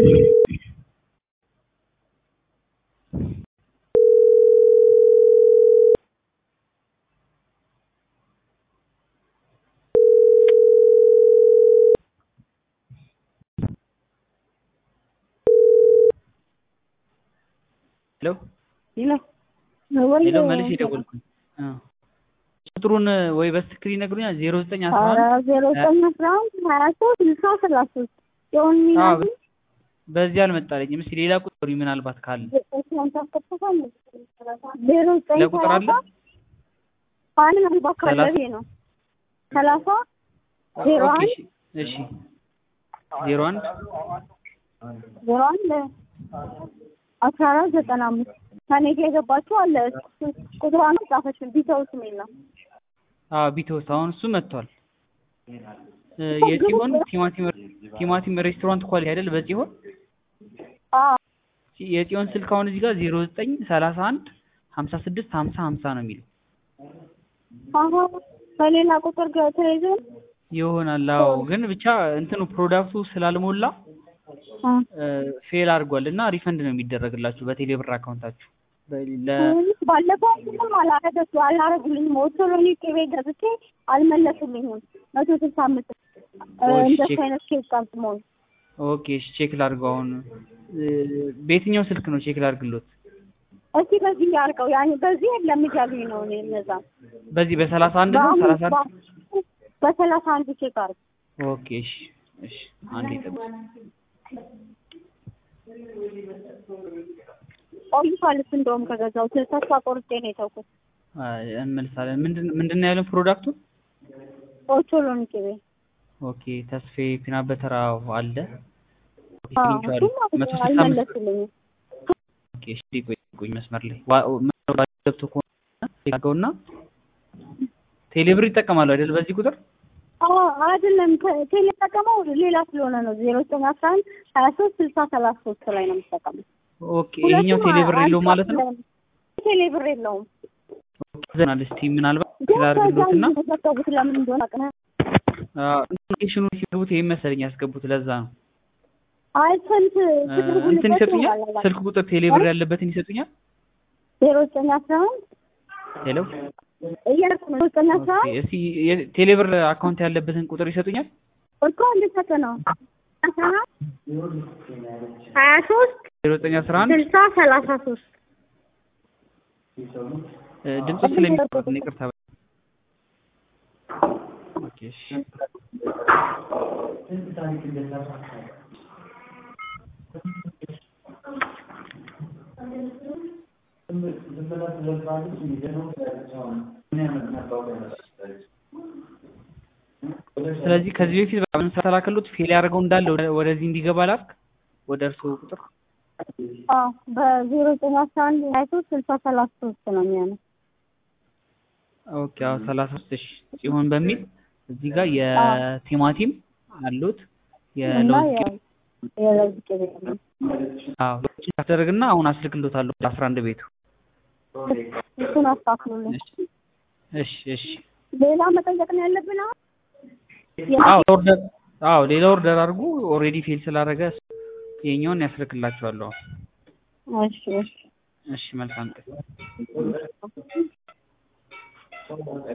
Hello. Hello መልሼ ደወልኩኝ። ቁጥሩን ወይ በስክሪን ነግሩኛል 0911 በዚህ አልመጣልኝም። እስኪ ሌላ ቁጥር ምናልባት ካለ ለቁጥር አለ አለ ባካለኝ ነው 30 01 እሺ 01 1495 ከኔ ጋር የገባችሁ አለ ቁጥሯን ጻፈች ቢተውስ ምን ነው ቢተውስ አሁን እሱ መጥቷል። የጽዮን ቲማቲም ሬስቶራንት ኳሊቲ አይደል? በጽዮን የጽዮን ስልክ አሁን እዚህ ጋር 0931 56 50 50 ነው የሚለው። በሌላ ቁጥር ጋር ተይዞ ይሆናል። አዎ ግን ብቻ እንትኑ ፕሮዳክቱ ስላልሞላ ፌል አድርጓል እና ሪፈንድ ነው የሚደረግላችሁ በቴሌ ብር አካውንታችሁ። ባለፈው ምንም አላረጉልኝም። ኦቶሎኒ ቅቤ ገዝቼ አልመለሱልኝም። 165 እንደዚህ አይነት ኬክ ቀምጥሞኝ። ኦኬ እሺ ቼክ ላድርገው። አሁን በየትኛው ስልክ ነው ቼክ ላድርግሎት? እስቲ በዚህ ያርቀው ያኔ በዚህ የለም እያሉኝ ነው እነዛ። በዚህ በ31 ነው 31 በ31 ቼክ አድርግ። ኦኬ እሺ እሺ አንዴ ጠብቅ። ቆይቷል እንደውም ከገዛው ተስፋ ቆርጬ ነው የተውኩት። እንመልሳለን። ምንድን ነው ያለው ፕሮዳክቱ? ኦቾሎኒ ቅቤ። ኦኬ ተስፌ ፒና በተር አለ። ኦኬ እሺ ቆይ መስመር ላይ ገብቶ ከሆነ ቴሌብር ይጠቀማሉ አይደል? በዚህ ቁጥር አይደለም ቴሌ ተጠቀመው ሌላ ስለሆነ ነው 0911 23 60 33 ላይ ነው የምጠቀመው። ኦኬ ይሄኛው ቴሌብር የለው ማለት ነው? ቴሌብር የለውም። ኦኬ ዘናል እስቲ ምናልባት ክላርግሎትና ተጠቀሙት ለምን እንደሆነ አቀና ኢንፎርሜሽኑ ሲገቡት ይሄን መሰለኝ ያስገቡት ለዛ ነው። አይ እንትን ይሰጡኛል ስልክ ቁጥር ቴሌብር ያለበትን ይሰጡኛል። 0911 ሄሎ እሺ ቴሌብር አካውንት ያለበትን ቁጥር ይሰጡኛል እኮ እንደሰጠ ነው 23 0911 60 33 ድምጽ ስለሚቆርጥ ነው ይቅርታ። ኦኬ እሺ ስለዚህ ከዚህ በፊት በምን ተላከሉት ፌል ያደርገው እንዳለ ወደዚህ እንዲገባ ላክ ወደ እርሱ ቁጥር በ0911 23 60 33 ነው የሚሆነው። ኦኬ 33 እሺ ሲሆን በሚል እዚህ ጋር የቲማቲም አሉት የለውዝ ቅቤ አደረግና አሁን አስልክሎታለሁ 11 ቤቱ እሱን አስተካክሉልኝ። እሺ እሺ ሌላ መጠየቅ ነው ያለብን አሁን? ሌላ ኦርደር አድርጉ። ኦልሬዲ ፌል ስላደረገ የኛውን ያስልክላችኋለሁ። እሺ እሺ እሺ መልካም ቀን።